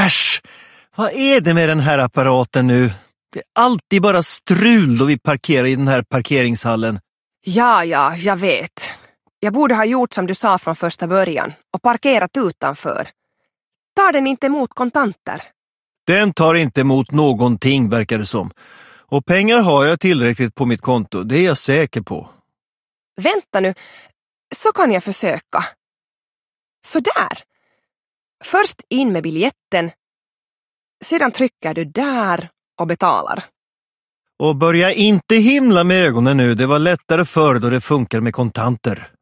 Äsch! Vad är det med den här apparaten nu? Det är alltid bara strul då vi parkerar i den här parkeringshallen. Ja, jag vet. Jag borde ha gjort som du sa från första början och parkerat utanför. Tar den inte emot kontanter? Den tar inte emot någonting, verkar det som. Och pengar har jag tillräckligt på mitt konto, det är jag säker på. Vänta nu, så kan jag försöka. Så där. Först in med biljetten. Sedan trycker du där och betalar. Och börja inte himla med ögonen nu, det var lättare förr då det funkar med kontanter.